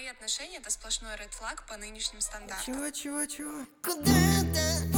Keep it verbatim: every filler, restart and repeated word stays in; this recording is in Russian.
Мои отношения — это сплошной ред флаг по нынешним стандартам. Чего, чего, чего? Куда-то